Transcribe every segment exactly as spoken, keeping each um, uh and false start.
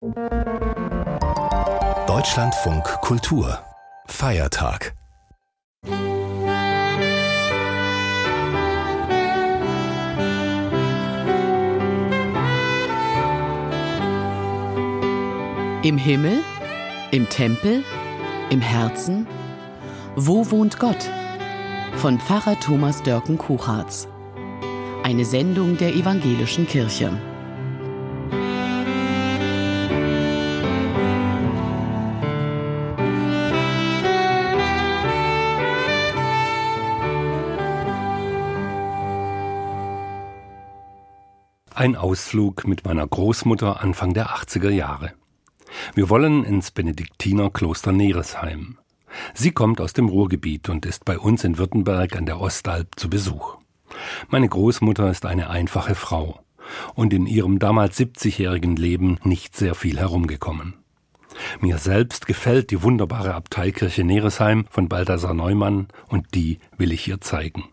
Deutschlandfunk Kultur Feiertag. Im Himmel, im Tempel, im Herzen. Wo wohnt Gott? Von Pfarrer Thomas Dörken-Kuchartz. Eine Sendung der Evangelischen Kirche. Ein Ausflug mit meiner Großmutter Anfang der achtziger Jahre. Wir wollen ins Benediktinerkloster Neresheim. Sie kommt aus dem Ruhrgebiet und ist bei uns in Württemberg an der Ostalb zu Besuch. Meine Großmutter ist eine einfache Frau und in ihrem damals siebzigjährigen Leben nicht sehr viel herumgekommen. Mir selbst gefällt die wunderbare Abteikirche Neresheim von Balthasar Neumann und die will ich ihr zeigen.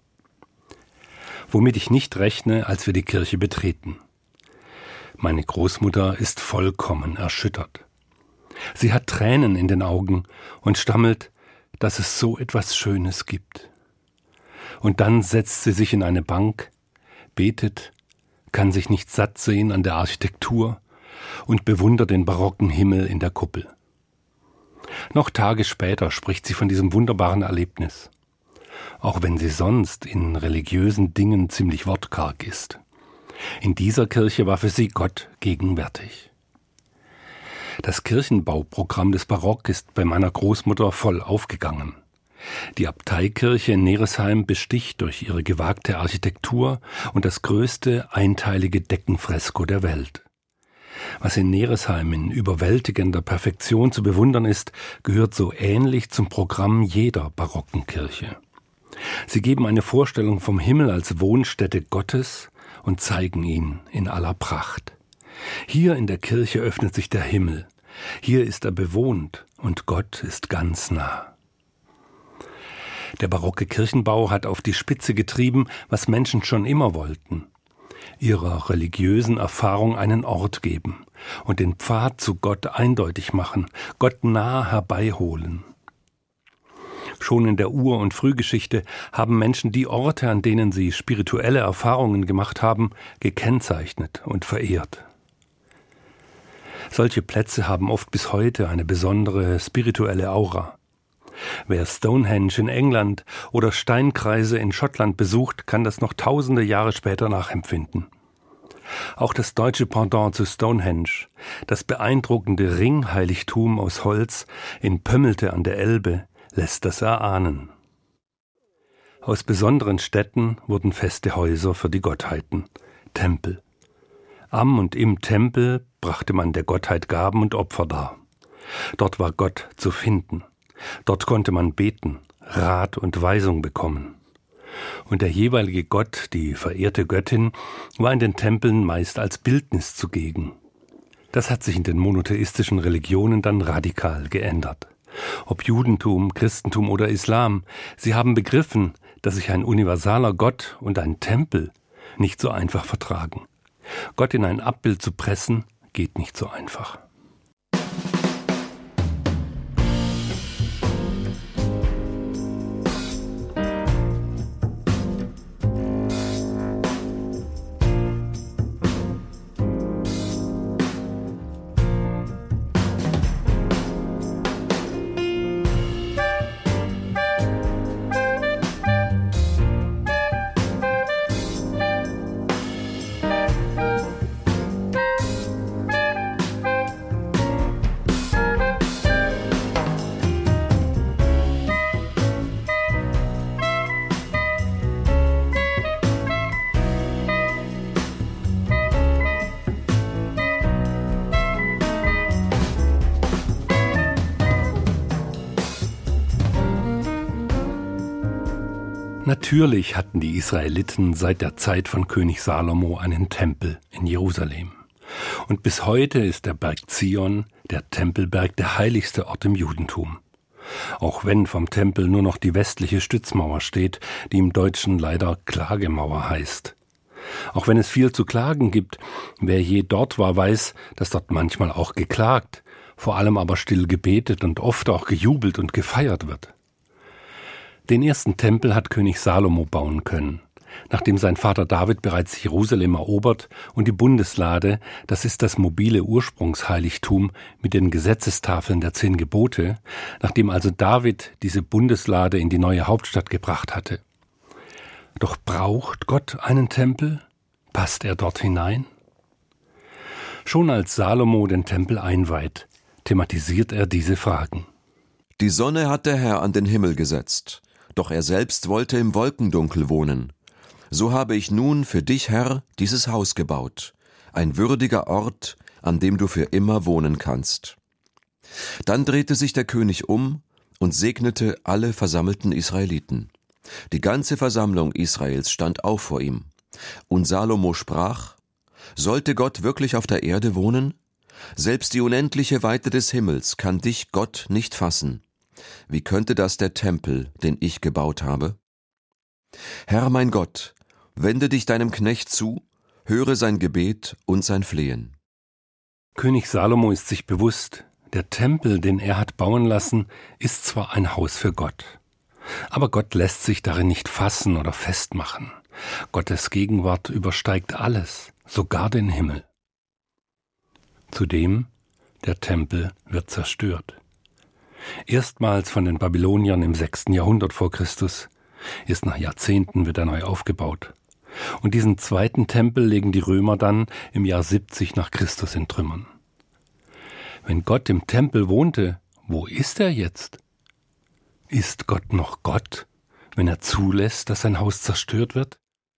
Womit ich nicht rechne, als wir die Kirche betreten. Meine Großmutter ist vollkommen erschüttert. Sie hat Tränen in den Augen und stammelt, dass es so etwas Schönes gibt. Und dann setzt sie sich in eine Bank, betet, kann sich nicht satt sehen an der Architektur und bewundert den barocken Himmel in der Kuppel. Noch Tage später spricht sie von diesem wunderbaren Erlebnis. Auch wenn sie sonst in religiösen Dingen ziemlich wortkarg ist. In dieser Kirche war für sie Gott gegenwärtig. Das Kirchenbauprogramm des Barock ist bei meiner Großmutter voll aufgegangen. Die Abteikirche in Neresheim besticht durch ihre gewagte Architektur und das größte einteilige Deckenfresko der Welt. Was in Neresheim in überwältigender Perfektion zu bewundern ist, gehört so ähnlich zum Programm jeder barocken Kirche. Sie geben eine Vorstellung vom Himmel als Wohnstätte Gottes und zeigen ihn in aller Pracht. Hier in der Kirche öffnet sich der Himmel. Hier ist er bewohnt und Gott ist ganz nah. Der barocke Kirchenbau hat auf die Spitze getrieben, was Menschen schon immer wollten. Ihrer religiösen Erfahrung einen Ort geben und den Pfad zu Gott eindeutig machen, Gott nah herbeiholen. Schon in der Ur- und Frühgeschichte haben Menschen die Orte, an denen sie spirituelle Erfahrungen gemacht haben, gekennzeichnet und verehrt. Solche Plätze haben oft bis heute eine besondere spirituelle Aura. Wer Stonehenge in England oder Steinkreise in Schottland besucht, kann das noch tausende Jahre später nachempfinden. Auch das deutsche Pendant zu Stonehenge, das beeindruckende Ringheiligtum aus Holz in Pömmelte an der Elbe, lässt das erahnen. Aus besonderen Städten wurden feste Häuser für die Gottheiten, Tempel. Am und im Tempel brachte man der Gottheit Gaben und Opfer dar. Dort war Gott zu finden. Dort konnte man beten, Rat und Weisung bekommen. Und der jeweilige Gott, die verehrte Göttin, war in den Tempeln meist als Bildnis zugegen. Das hat sich in den monotheistischen Religionen dann radikal geändert. Ob Judentum, Christentum oder Islam, sie haben begriffen, dass sich ein universaler Gott und ein Tempel nicht so einfach vertragen. Gott in ein Abbild zu pressen, geht nicht so einfach. Natürlich hatten die Israeliten seit der Zeit von König Salomo einen Tempel in Jerusalem. Und bis heute ist der Berg Zion, der Tempelberg, der heiligste Ort im Judentum. Auch wenn vom Tempel nur noch die westliche Stützmauer steht, die im Deutschen leider Klagemauer heißt. Auch wenn es viel zu klagen gibt, wer je dort war, weiß, dass dort manchmal auch geklagt, vor allem aber still gebetet und oft auch gejubelt und gefeiert wird. Den ersten Tempel hat König Salomo bauen können, nachdem sein Vater David bereits Jerusalem erobert und die Bundeslade, das ist das mobile Ursprungsheiligtum mit den Gesetzestafeln der zehn Gebote, nachdem also David diese Bundeslade in die neue Hauptstadt gebracht hatte. Doch braucht Gott einen Tempel? Passt er dort hinein? Schon als Salomo den Tempel einweiht, thematisiert er diese Fragen. Die Sonne hat der Herr an den Himmel gesetzt, doch er selbst wollte im Wolkendunkel wohnen. So habe ich nun für dich, Herr, dieses Haus gebaut, ein würdiger Ort, an dem du für immer wohnen kannst. Dann drehte sich der König um und segnete alle versammelten Israeliten. Die ganze Versammlung Israels stand auf vor ihm. Und Salomo sprach: Sollte Gott wirklich auf der Erde wohnen? Selbst die unendliche Weite des Himmels kann dich, Gott, nicht fassen. Wie könnte das der Tempel, den ich gebaut habe? Herr mein Gott, wende dich deinem Knecht zu, höre sein Gebet und sein Flehen. König Salomo ist sich bewusst, der Tempel, den er hat bauen lassen, ist zwar ein Haus für Gott, aber Gott lässt sich darin nicht fassen oder festmachen. Gottes Gegenwart übersteigt alles, sogar den Himmel. Zudem, der Tempel wird zerstört. Erstmals von den Babyloniern im sechsten Jahrhundert vor Christus. Erst nach Jahrzehnten wird er neu aufgebaut. Und diesen zweiten Tempel legen die Römer dann im Jahr siebzig nach Christus in Trümmern. Wenn Gott im Tempel wohnte, wo ist er jetzt? Ist Gott noch Gott, wenn er zulässt, dass sein Haus zerstört wird?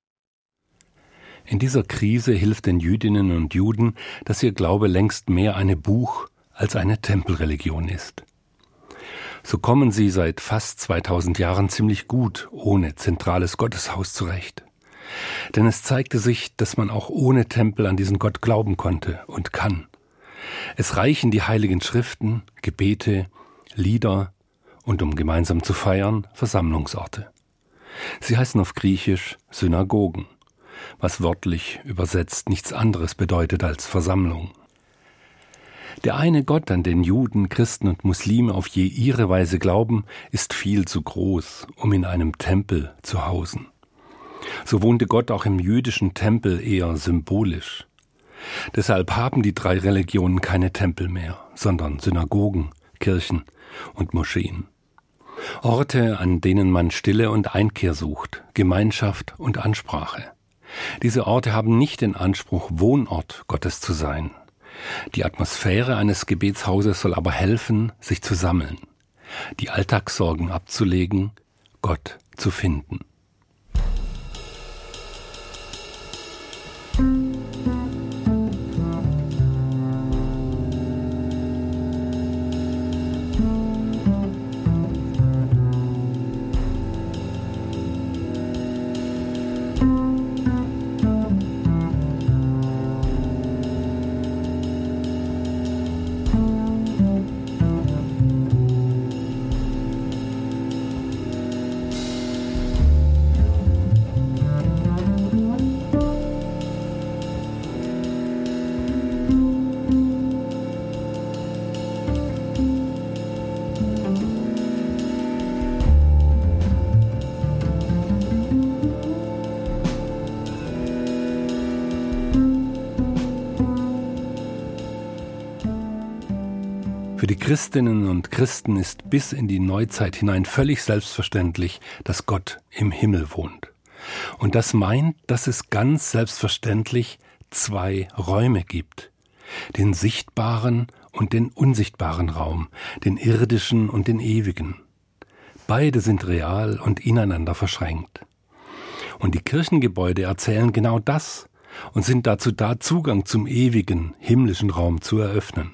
In dieser Krise hilft den Jüdinnen und Juden, dass ihr Glaube längst mehr eine Buch- als eine Tempelreligion ist. So kommen sie seit fast zweitausend Jahren ziemlich gut ohne zentrales Gotteshaus zurecht. Denn es zeigte sich, dass man auch ohne Tempel an diesen Gott glauben konnte und kann. Es reichen die heiligen Schriften, Gebete, Lieder und, um gemeinsam zu feiern, Versammlungsorte. Sie heißen auf Griechisch Synagogen, was wörtlich übersetzt nichts anderes bedeutet als Versammlung. Der eine Gott, an den Juden, Christen und Muslime auf je ihre Weise glauben, ist viel zu groß, um in einem Tempel zu hausen. So wohnte Gott auch im jüdischen Tempel eher symbolisch. Deshalb haben die drei Religionen keine Tempel mehr, sondern Synagogen, Kirchen und Moscheen. Orte, an denen man Stille und Einkehr sucht, Gemeinschaft und Ansprache. Diese Orte haben nicht den Anspruch, Wohnort Gottes zu sein. Die Atmosphäre eines Gebetshauses soll aber helfen, sich zu sammeln, die Alltagssorgen abzulegen, Gott zu finden. Für die Christinnen und Christen ist bis in die Neuzeit hinein völlig selbstverständlich, dass Gott im Himmel wohnt. Und das meint, dass es ganz selbstverständlich zwei Räume gibt. Den sichtbaren und den unsichtbaren Raum, den irdischen und den ewigen. Beide sind real und ineinander verschränkt. Und die Kirchengebäude erzählen genau das und sind dazu da, Zugang zum ewigen, himmlischen Raum zu eröffnen.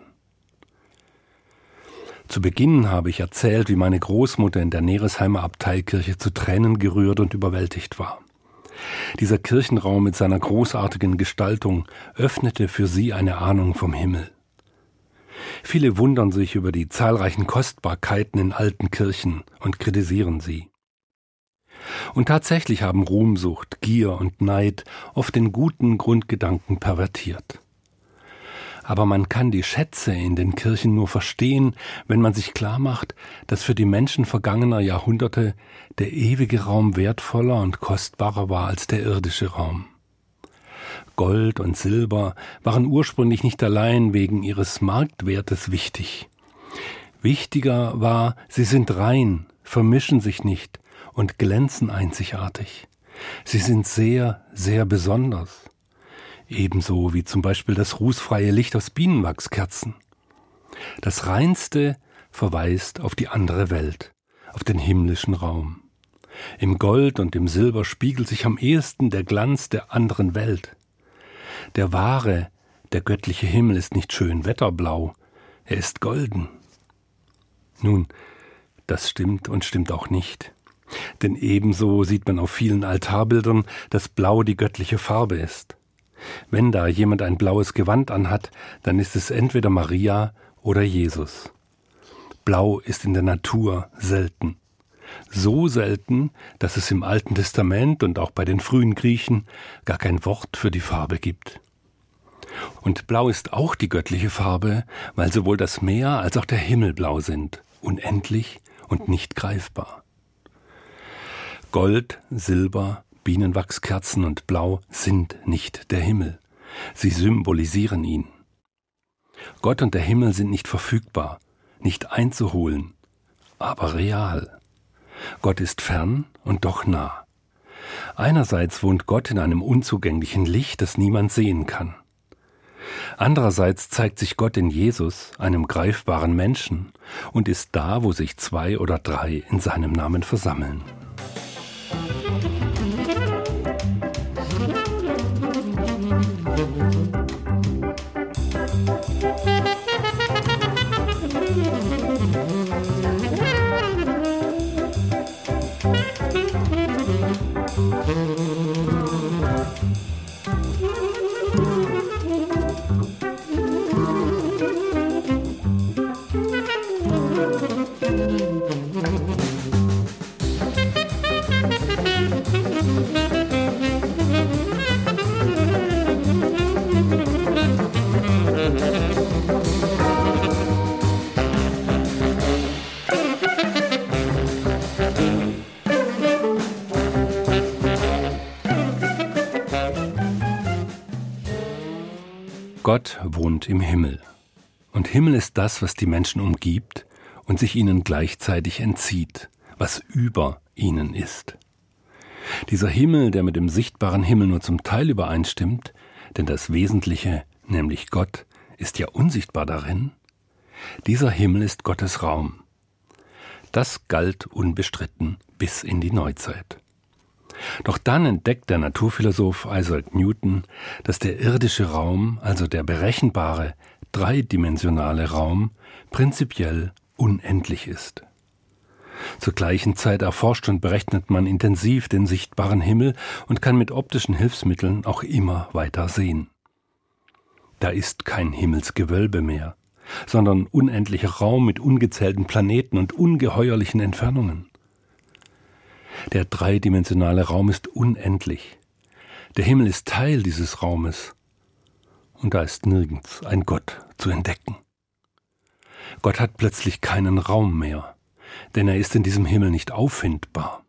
Zu Beginn habe ich erzählt, wie meine Großmutter in der Neresheimer Abteikirche zu Tränen gerührt und überwältigt war. Dieser Kirchenraum mit seiner großartigen Gestaltung öffnete für sie eine Ahnung vom Himmel. Viele wundern sich über die zahlreichen Kostbarkeiten in alten Kirchen und kritisieren sie. Und tatsächlich haben Ruhmsucht, Gier und Neid oft den guten Grundgedanken pervertiert. Aber man kann die Schätze in den Kirchen nur verstehen, wenn man sich klar macht, dass für die Menschen vergangener Jahrhunderte der ewige Raum wertvoller und kostbarer war als der irdische Raum. Gold und Silber waren ursprünglich nicht allein wegen ihres Marktwertes wichtig. Wichtiger war, sie sind rein, vermischen sich nicht und glänzen einzigartig. Sie sind sehr, sehr besonders. Ebenso wie zum Beispiel das rußfreie Licht aus Bienenwachskerzen. Das Reinste verweist auf die andere Welt, auf den himmlischen Raum. Im Gold und im Silber spiegelt sich am ehesten der Glanz der anderen Welt. Der wahre, der göttliche Himmel ist nicht schön wetterblau, er ist golden. Nun, das stimmt und stimmt auch nicht. Denn ebenso sieht man auf vielen Altarbildern, dass Blau die göttliche Farbe ist. Wenn da jemand ein blaues Gewand anhat, dann ist es entweder Maria oder Jesus. Blau ist in der Natur selten. So selten, dass es im Alten Testament und auch bei den frühen Griechen gar kein Wort für die Farbe gibt. Und Blau ist auch die göttliche Farbe, weil sowohl das Meer als auch der Himmel blau sind, unendlich und nicht greifbar. Gold, Silber, Bienenwachskerzen und Blau sind nicht der Himmel. Sie symbolisieren ihn. Gott und der Himmel sind nicht verfügbar, nicht einzuholen, aber real. Gott ist fern und doch nah. Einerseits wohnt Gott in einem unzugänglichen Licht, das niemand sehen kann. Andererseits zeigt sich Gott in Jesus, einem greifbaren Menschen, und ist da, wo sich zwei oder drei in seinem Namen versammeln. Gott wohnt im Himmel. Und Himmel ist das, was die Menschen umgibt und sich ihnen gleichzeitig entzieht, was über ihnen ist. Dieser Himmel, der mit dem sichtbaren Himmel nur zum Teil übereinstimmt, denn das Wesentliche, nämlich Gott, ist ja unsichtbar darin, dieser Himmel ist Gottes Raum. Das galt unbestritten bis in die Neuzeit. Doch dann entdeckt der Naturphilosoph Isaac Newton, dass der irdische Raum, also der berechenbare, dreidimensionale Raum, prinzipiell unendlich ist. Zur gleichen Zeit erforscht und berechnet man intensiv den sichtbaren Himmel und kann mit optischen Hilfsmitteln auch immer weiter sehen. Da ist kein Himmelsgewölbe mehr, sondern unendlicher Raum mit ungezählten Planeten und ungeheuerlichen Entfernungen. Der dreidimensionale Raum ist unendlich. Der Himmel ist Teil dieses Raumes. Und da ist nirgends ein Gott zu entdecken. Gott hat plötzlich keinen Raum mehr, denn er ist in diesem Himmel nicht auffindbar.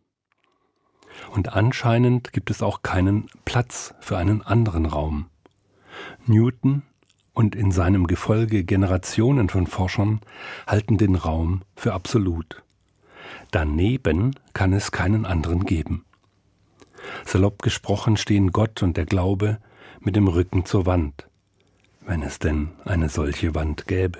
Und anscheinend gibt es auch keinen Platz für einen anderen Raum. Newton und in seinem Gefolge Generationen von Forschern halten den Raum für absolut. Daneben kann es keinen anderen geben. Salopp gesprochen stehen Gott und der Glaube mit dem Rücken zur Wand, wenn es denn eine solche Wand gäbe.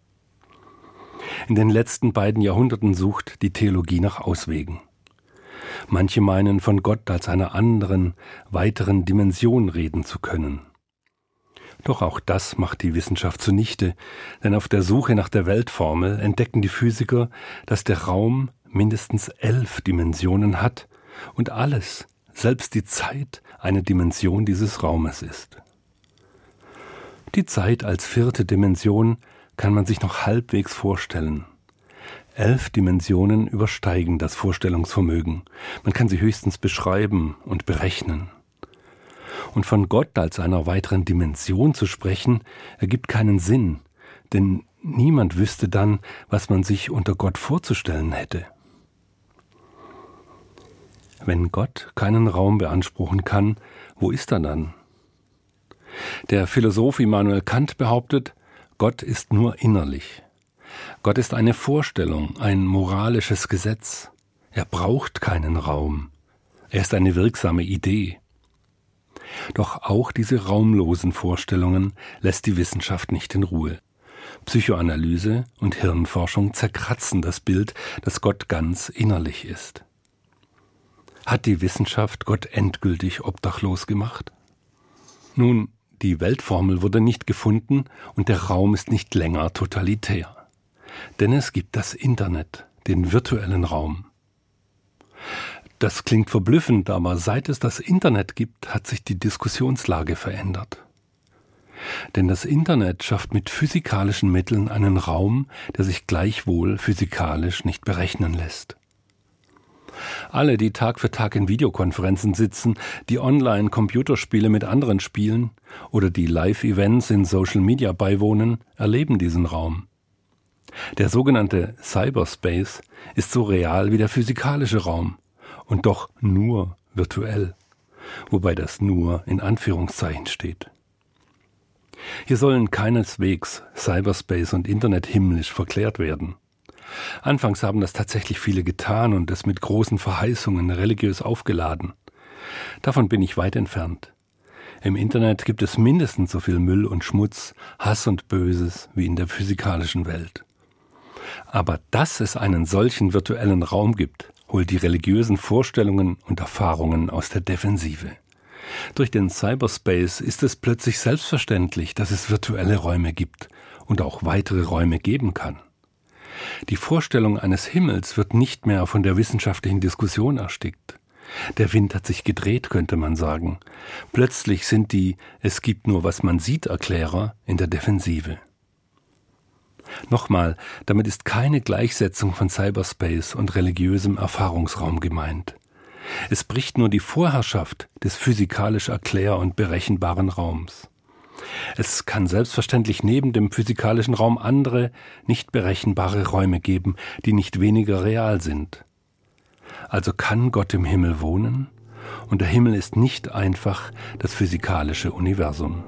In den letzten beiden Jahrhunderten sucht die Theologie nach Auswegen. Manche meinen, von Gott als einer anderen, weiteren Dimension reden zu können. Doch auch das macht die Wissenschaft zunichte, denn auf der Suche nach der Weltformel entdecken die Physiker, dass der Raum mindestens elf Dimensionen hat und alles, selbst die Zeit, eine Dimension dieses Raumes ist. Die Zeit als vierte Dimension kann man sich noch halbwegs vorstellen. Elf Dimensionen übersteigen das Vorstellungsvermögen. Man kann sie höchstens beschreiben und berechnen. Und von Gott als einer weiteren Dimension zu sprechen, ergibt keinen Sinn, denn niemand wüsste dann, was man sich unter Gott vorzustellen hätte. Wenn Gott keinen Raum beanspruchen kann, wo ist er dann? Der Philosoph Immanuel Kant behauptet, Gott ist nur innerlich. Gott ist eine Vorstellung, ein moralisches Gesetz. Er braucht keinen Raum. Er ist eine wirksame Idee. Doch auch diese raumlosen Vorstellungen lässt die Wissenschaft nicht in Ruhe. Psychoanalyse und Hirnforschung zerkratzen das Bild, dass Gott ganz innerlich ist. Hat die Wissenschaft Gott endgültig obdachlos gemacht? Nun, die Weltformel wurde nicht gefunden und der Raum ist nicht länger totalitär. Denn es gibt das Internet, den virtuellen Raum. Das klingt verblüffend, aber seit es das Internet gibt, hat sich die Diskussionslage verändert. Denn das Internet schafft mit physikalischen Mitteln einen Raum, der sich gleichwohl physikalisch nicht berechnen lässt. Alle, die Tag für Tag in Videokonferenzen sitzen, die online Computerspiele mit anderen spielen oder die Live-Events in Social Media beiwohnen, erleben diesen Raum. Der sogenannte Cyberspace ist so real wie der physikalische Raum und doch nur virtuell, wobei das nur in Anführungszeichen steht. Hier sollen keineswegs Cyberspace und Internet himmlisch verklärt werden. Anfangs haben das tatsächlich viele getan und es mit großen Verheißungen religiös aufgeladen. Davon bin ich weit entfernt. Im Internet gibt es mindestens so viel Müll und Schmutz, Hass und Böses wie in der physikalischen Welt. Aber dass es einen solchen virtuellen Raum gibt, holt die religiösen Vorstellungen und Erfahrungen aus der Defensive. Durch den Cyberspace ist es plötzlich selbstverständlich, dass es virtuelle Räume gibt und auch weitere Räume geben kann. Die Vorstellung eines Himmels wird nicht mehr von der wissenschaftlichen Diskussion erstickt. Der Wind hat sich gedreht, könnte man sagen. Plötzlich sind die Es gibt nur, was man sieht Erklärer in der Defensive. Nochmal, damit ist keine Gleichsetzung von Cyberspace und religiösem Erfahrungsraum gemeint. Es bricht nur die Vorherrschaft des physikalisch erklär- und berechenbaren Raums. Es kann selbstverständlich neben dem physikalischen Raum andere, nicht berechenbare Räume geben, die nicht weniger real sind. Also kann Gott im Himmel wohnen und der Himmel ist nicht einfach das physikalische Universum.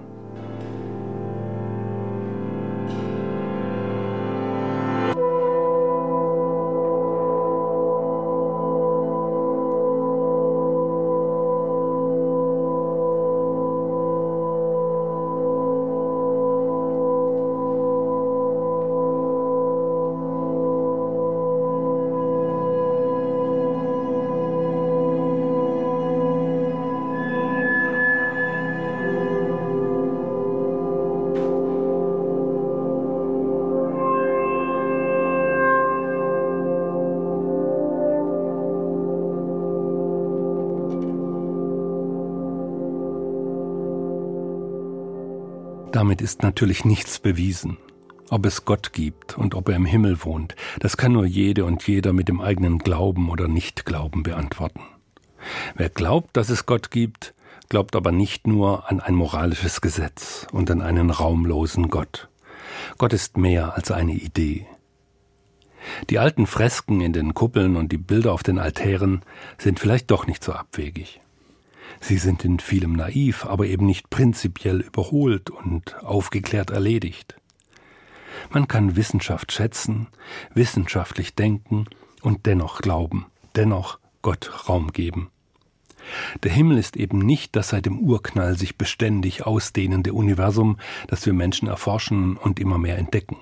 Damit ist natürlich nichts bewiesen. Ob es Gott gibt und ob er im Himmel wohnt, das kann nur jede und jeder mit dem eigenen Glauben oder Nichtglauben beantworten. Wer glaubt, dass es Gott gibt, glaubt aber nicht nur an ein moralisches Gesetz und an einen raumlosen Gott. Gott ist mehr als eine Idee. Die alten Fresken in den Kuppeln und die Bilder auf den Altären sind vielleicht doch nicht so abwegig. Sie sind in vielem naiv, aber eben nicht prinzipiell überholt und aufgeklärt erledigt. Man kann Wissenschaft schätzen, wissenschaftlich denken und dennoch glauben, dennoch Gott Raum geben. Der Himmel ist eben nicht das seit dem Urknall sich beständig ausdehnende Universum, das wir Menschen erforschen und immer mehr entdecken.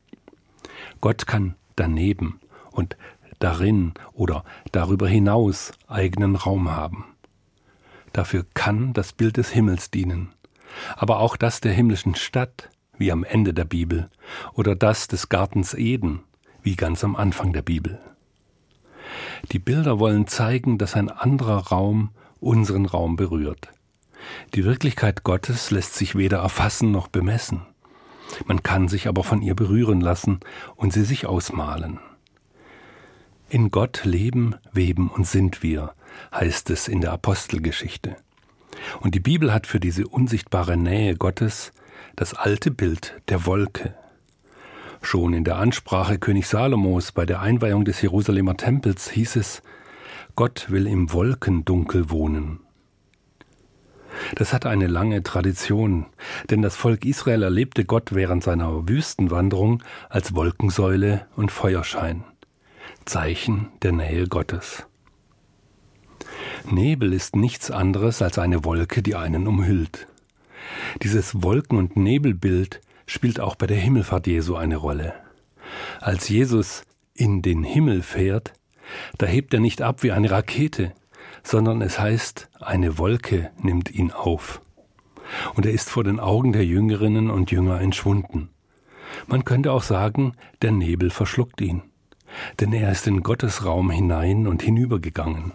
Gott kann daneben und darin oder darüber hinaus eigenen Raum haben. Dafür kann das Bild des Himmels dienen, aber auch das der himmlischen Stadt, wie am Ende der Bibel, oder das des Gartens Eden, wie ganz am Anfang der Bibel. Die Bilder wollen zeigen, dass ein anderer Raum unseren Raum berührt. Die Wirklichkeit Gottes lässt sich weder erfassen noch bemessen. Man kann sich aber von ihr berühren lassen und sie sich ausmalen. In Gott leben, weben und sind wir, heißt es in der Apostelgeschichte. Und die Bibel hat für diese unsichtbare Nähe Gottes das alte Bild der Wolke. Schon in der Ansprache König Salomos bei der Einweihung des Jerusalemer Tempels hieß es: Gott will im Wolkendunkel wohnen. Das hat eine lange Tradition, denn das Volk Israel erlebte Gott während seiner Wüstenwanderung als Wolkensäule und Feuerschein, Zeichen der Nähe Gottes. Nebel ist nichts anderes als eine Wolke, die einen umhüllt. Dieses Wolken- und Nebelbild spielt auch bei der Himmelfahrt Jesu eine Rolle. Als Jesus in den Himmel fährt, da hebt er nicht ab wie eine Rakete, sondern es heißt, eine Wolke nimmt ihn auf. Und er ist vor den Augen der Jüngerinnen und Jünger entschwunden. Man könnte auch sagen, der Nebel verschluckt ihn, denn er ist in Gottes Raum hinein und hinübergegangen.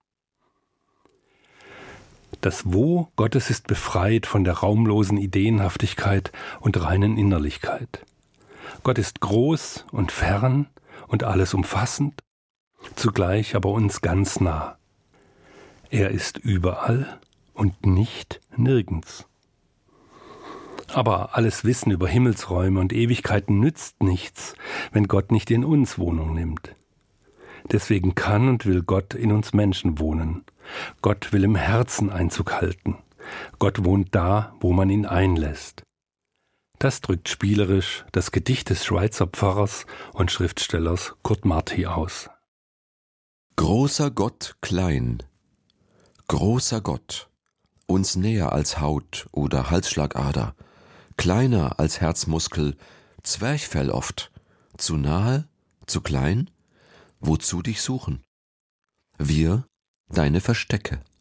Das Wo Gottes ist befreit von der raumlosen Ideenhaftigkeit und reinen Innerlichkeit. Gott ist groß und fern und alles umfassend, zugleich aber uns ganz nah. Er ist überall und nicht nirgends. Aber alles Wissen über Himmelsräume und Ewigkeiten nützt nichts, wenn Gott nicht in uns Wohnung nimmt. Deswegen kann und will Gott in uns Menschen wohnen. Gott will im Herzen Einzug halten. Gott wohnt da, wo man ihn einlässt. Das drückt spielerisch das Gedicht des Schweizer Pfarrers und Schriftstellers Kurt Marti aus. Großer Gott klein, großer Gott, uns näher als Haut oder Halsschlagader, kleiner als Herzmuskel, Zwerchfell oft, zu nahe, zu klein, wozu dich suchen? Wir, deine Verstecke.